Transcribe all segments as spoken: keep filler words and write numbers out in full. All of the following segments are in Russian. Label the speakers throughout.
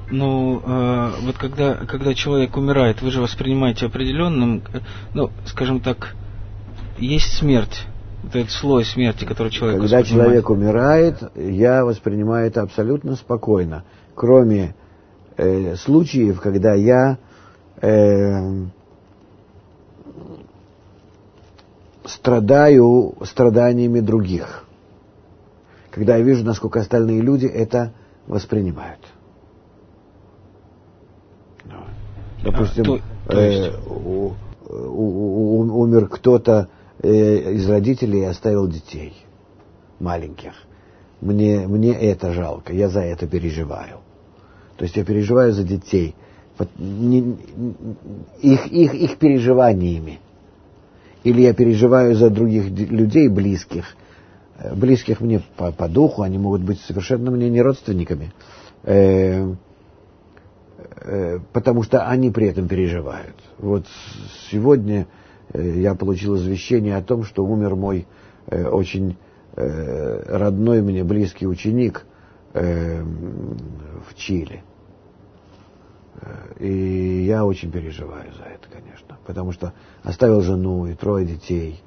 Speaker 1: Ну, э, вот когда, когда человек умирает, вы же воспринимаете определенным, ну, скажем так, есть смерть, вот этот слой смерти, который человек
Speaker 2: Когда
Speaker 1: воспринимает.
Speaker 2: человек умирает, я воспринимаю это абсолютно спокойно, кроме э, случаев, когда я э, страдаю страданиями других, когда я вижу, насколько остальные люди это воспринимают. Допустим, а, то, то есть... э, у, у, у, умер кто-то э, из родителей и оставил детей маленьких. Мне, мне это жалко, я за это переживаю. То есть я переживаю за детей, не, их, их, их переживаниями. Или я переживаю за других людей близких. Близких мне по, по духу, они могут быть совершенно мне не родственниками. Э, потому что они при этом переживают. Вот сегодня я получил извещение о том, что умер мой очень родной мне близкий ученик в Чили. И я очень переживаю за это, конечно, потому что оставил жену и трое детей.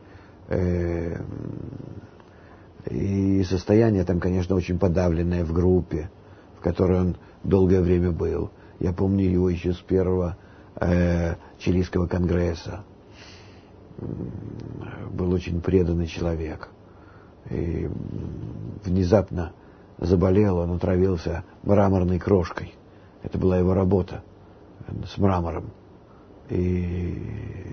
Speaker 2: И состояние там, конечно, очень подавленное в группе, в которой он долгое время был. Я помню его еще с первого э, чилийского конгресса. Был очень преданный человек. И внезапно заболел, он отравился мраморной крошкой. Это была его работа с мрамором. И,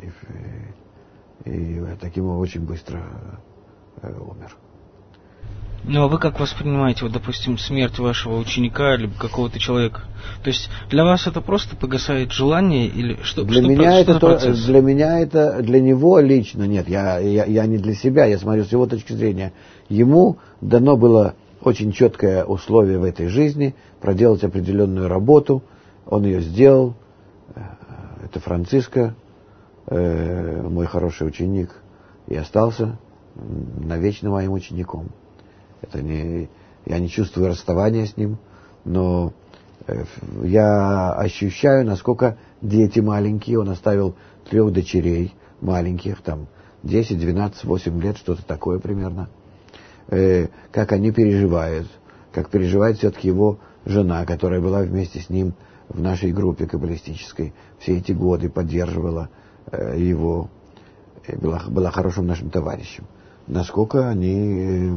Speaker 2: и, и таким он очень быстро э, умер.
Speaker 1: Ну, а вы как воспринимаете, вот, допустим, смерть вашего ученика или какого-то человека? То есть для вас это просто погасает желание или что?
Speaker 2: Для
Speaker 1: что
Speaker 2: меня
Speaker 1: что
Speaker 2: это то, для меня это для него лично нет. Я, я я не для себя, я смотрю с его точки зрения. Ему дано было очень четкое условие в этой жизни проделать определенную работу. Он ее сделал. Это Франциско, мой хороший ученик, и остался навечно моим учеником. Это не, я не чувствую расставания с ним, но я ощущаю, насколько дети маленькие. Он оставил трех дочерей маленьких, там десять, двенадцать, восемь лет, что-то такое примерно. Э, как они переживают, как переживает все-таки его жена, которая была вместе с ним в нашей группе каббалистической все эти годы, поддерживала э, его, была, была хорошим нашим товарищем. Насколько они...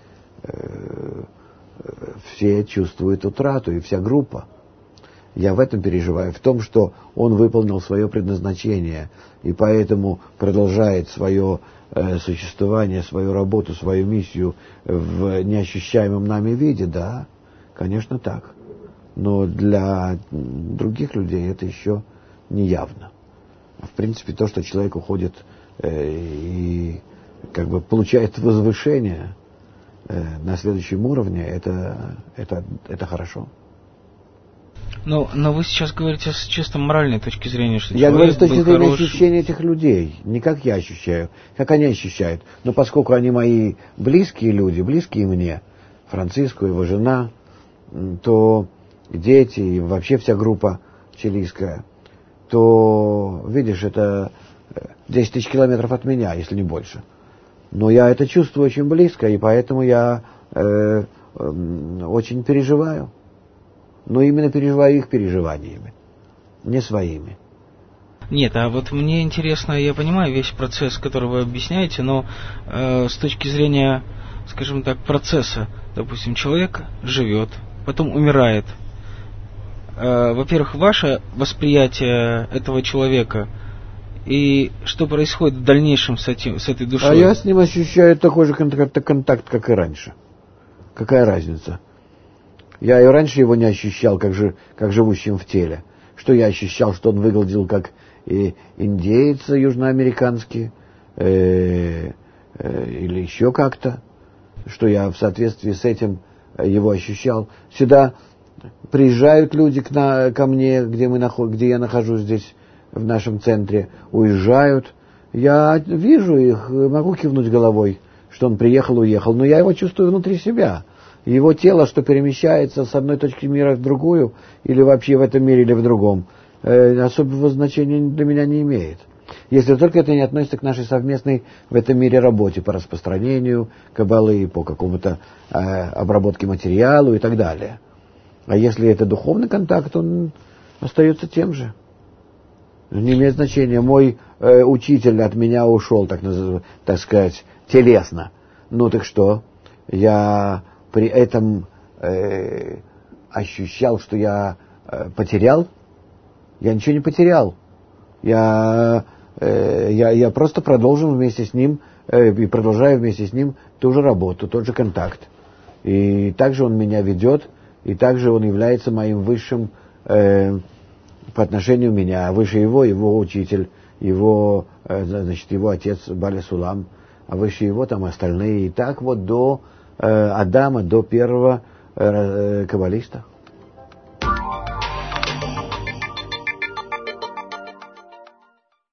Speaker 2: все чувствуют утрату, и вся группа. Я в этом переживаю, в том, что он выполнил свое предназначение, и поэтому продолжает свое э, существование, свою работу, свою миссию в неощущаемом нами виде, да, конечно так. Но для других людей это еще не явно. В принципе, то, что человек уходит э, и как бы получает возвышение на следующем уровне, это, это, это хорошо.
Speaker 1: Но, но вы сейчас говорите с чисто моральной точки зрения, что
Speaker 2: я говорю с точки зрения
Speaker 1: хорош...
Speaker 2: ощущения этих людей, не как я ощущаю, как они ощущают. Но поскольку они мои близкие люди, близкие мне, Франциско, его жена, то дети и вообще вся группа чилийская, то, видишь, это десять тысяч километров от меня, если не больше. Но я это чувствую очень близко, и поэтому я э, э, очень переживаю. Но именно переживаю их переживаниями, не своими.
Speaker 1: Нет, а вот мне интересно, я понимаю весь процесс, который вы объясняете, но э, с точки зрения, скажем так, процесса, допустим, человек живет, потом умирает. Э, во-первых, ваше восприятие этого человека и что происходит в дальнейшем с, этим, с этой душой?
Speaker 2: А я с ним ощущаю такой же контакт, контакт, как и раньше. Какая разница? Я и раньше его не ощущал, как, же, как живущим в теле. Что я ощущал, что он выглядел как и индеец южноамериканский, э, э, или еще как-то. Что я в соответствии с этим его ощущал. Сюда приезжают люди к на, ко мне, где, мы наход, где я нахожусь здесь, в нашем центре, уезжают. Я вижу их, могу кивнуть головой, что он приехал, уехал, но я его чувствую внутри себя. Его тело, что перемещается с одной точки мира в другую, или вообще в этом мире, или в другом, э, особого значения для меня не имеет. Если только это не относится к нашей совместной в этом мире работе по распространению каббалы, по какому-то э, обработке материалу и так далее. А если это духовный контакт, он остается тем же. Не имеет значения. Мой э, учитель от меня ушел, так, так сказать, телесно. Ну так что? Я при этом э, ощущал, что я э, потерял? Я ничего не потерял. Я, э, я, я просто продолжил вместе с ним э, и продолжаю вместе с ним ту же работу, тот же контакт. И также он меня ведет, и также он является моим высшим э, по отношению меня, выше его, его учитель, его, э, значит, его отец Бали Сулам, а выше его там остальные. И так вот до э, Адама, до первого э, каббалиста.